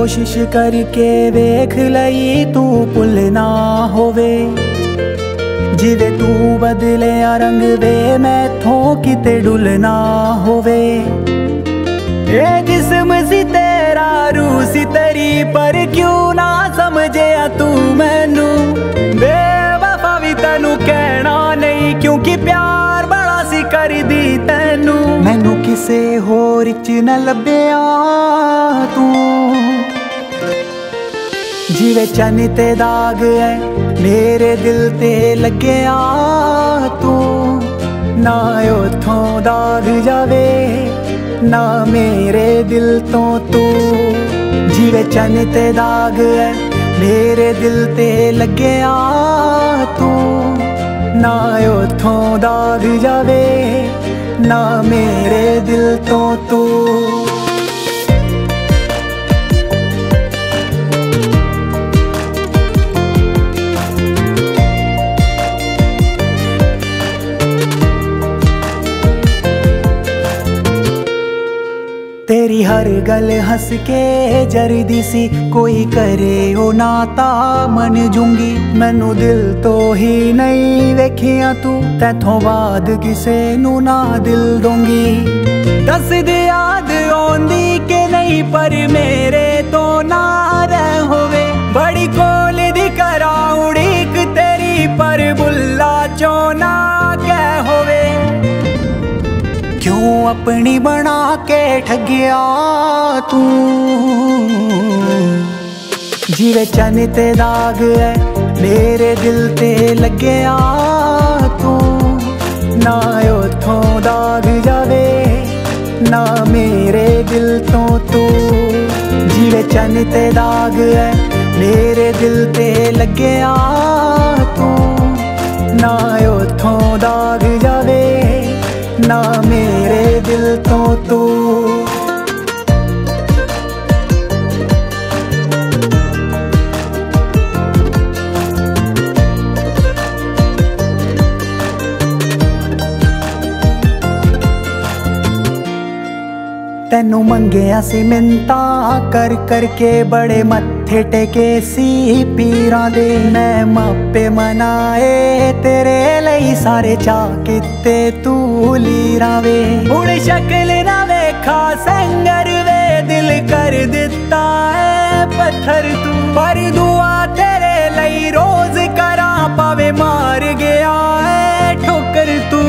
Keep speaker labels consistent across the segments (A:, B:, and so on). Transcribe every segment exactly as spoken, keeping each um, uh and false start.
A: कोशिश करके वेख लई तू भुल ना होवे। जिवे तू बदले रंग वे मैथों किते डुल ना होवे। ये जिस्म सी तेरा रूह सी तेरी पर क्यों ना समझे तू मैनू। बेवफा भी तेनू कहना नहीं क्योंकि प्यार बड़ा सी कर दी तेनू। मैनू किसे होर च न लभ्या तू। जिवे चन्न ते दाग है मेरे दिल ते लग्या तू। ना उथों दाग जावे ना मेरे दिल तो तू। जिवे चन्न ते दाग है मेरे दिल ते लग्या तू। ना उथों दाग जावे ना मेरे दिल तो तू। तेरी हर गल हंस के जरदी सी कोई करे ओ नाता मन जूंगी। मैनू दिल तो ही नहीं वेखिया तू तैथों बाद किसे नू ना दिल दूंगी। दस दे याद आंदी के नहीं पर मेरे तो ना रह होवे। बड़ी कोल दी करा उड़ीक तेरी पर बुल्ला चो ना कह होवे। क्यों अपनी बना के ठगिया तू। जिवे चन्न ते दाग है मेरे दिल ते लग्या तू। ना उथों दाग जावे ना मेरे दिल तो तू। जिवे चन्न ते दाग है मेरे दिल ते लग्या तू। ना उथों दाग जावे ना मेरे दिल तो तू। तेनू मंगिया सी मिन्ता कर करके बड़े मत्थे टेके सी पीरां दे। मैं मापे मनाए तेरे लई सारे चाह किते तू लीरां वे। हुण शक्ल ना वेखा संगर वे दिल कर दिता है पत्थर तू। पर दुआ तेरे लई रोज करा पावे मार गया है ठोकर तू।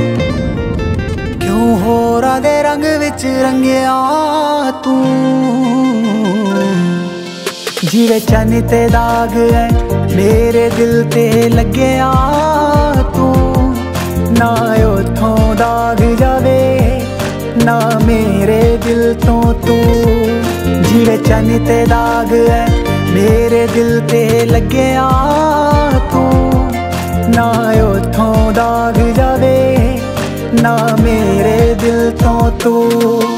A: क्यों होरा दे रंग विच रंगया तू। जिवे चन्न ते दाग है मेरे दिल ते लग्या तू। ना उथों दाग जावे ना मेरे दिल तो तू। जिवे चन्न ते दाग है मेरे दिल ते लग्या तू। ना उथों दाग जावे ना मेरे दिल तो तू।